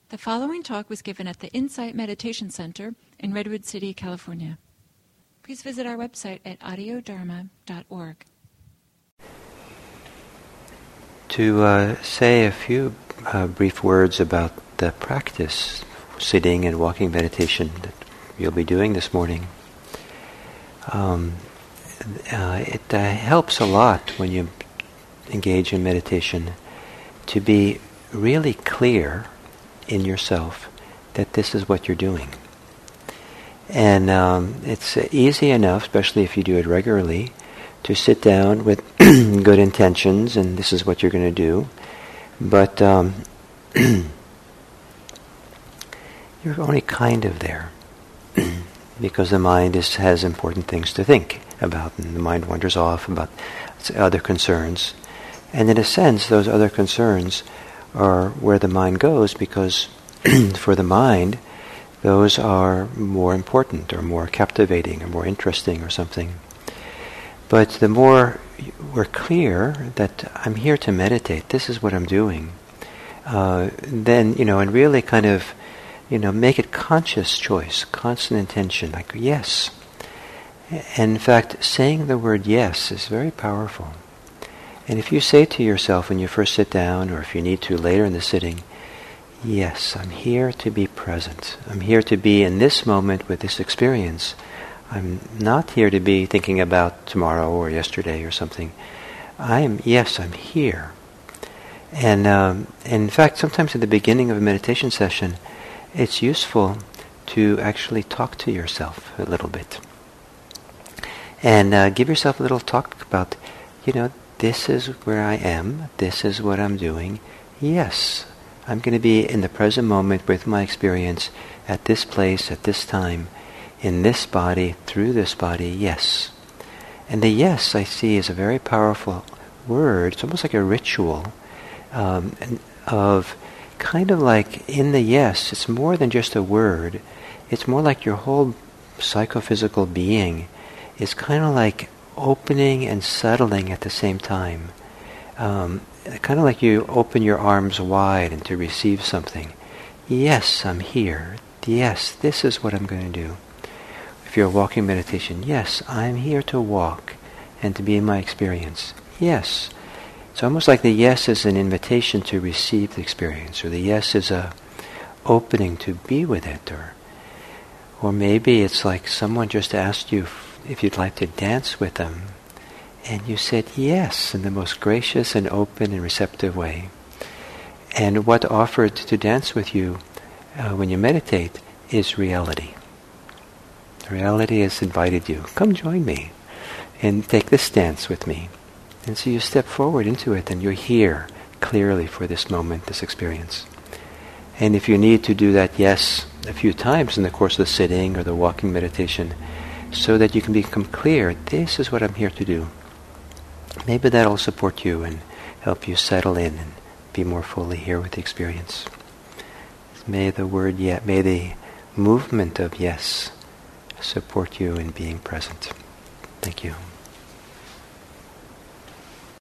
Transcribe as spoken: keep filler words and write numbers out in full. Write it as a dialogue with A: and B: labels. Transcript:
A: The following talk was given at the Insight Meditation Center in Redwood City, California. Please visit our website at audio dharma dot org.
B: To uh, say a few uh, brief words about the practice, sitting and walking meditation that you'll be doing this morning. Um, uh, it uh, helps a lot when you engage in meditation to be really clear in yourself that this is what you're doing. And um, it's easy enough, especially if you do it regularly, to sit down with good intentions and this is what you're going to do. But um, you're only kind of there because the mind is, has important things to think about, and the mind wanders off about other concerns. And in a sense, those other concerns are where the mind goes because for the mind, those are more important or more captivating or more interesting or something. But the more we're clear that I'm here to meditate, this is what I'm doing, uh, then, you know, and really kind of, you know, make it conscious choice, constant intention, like yes. And in fact, saying the word yes is very powerful. And if you say to yourself when you first sit down, or if you need to later in the sitting, yes, I'm here to be present. I'm here to be in this moment with this experience. I'm not here to be thinking about tomorrow or yesterday or something. I am, yes, I'm here. And, um, and in fact, sometimes at the beginning of a meditation session, it's useful to actually talk to yourself a little bit. And uh, give yourself a little talk about, you know, this is where I am, this is what I'm doing. Yes, I'm going to be in the present moment with my experience at this place, at this time, in this body, through this body, yes. And the yes, I see, is a very powerful word. It's almost like a ritual um, of kind of like in the yes, it's more than just a word. It's more like your whole psychophysical being is kind of like opening and settling at the same time. Um, kind of like you open your arms wide and to receive something. Yes, I'm here. Yes, this is what I'm going to do. If you're walking meditation, yes, I'm here to walk and to be in my experience. Yes. It's almost like the yes is an invitation to receive the experience, or the yes is a opening to be with it, or or maybe it's like someone just asked you if you'd like to dance with them, and you said yes in the most gracious and open and receptive way. And what offered to dance with you uh, when you meditate is reality. Reality has invited you, come join me and take this dance with me. And so you step forward into it and you're here clearly for this moment, this experience. And if you need to do that yes a few times in the course of the sitting or the walking meditation, so that you can become clear, this is what I'm here to do. Maybe that'll support you and help you settle in and be more fully here with the experience. May the word yes, may the movement of yes support you in being present. Thank you.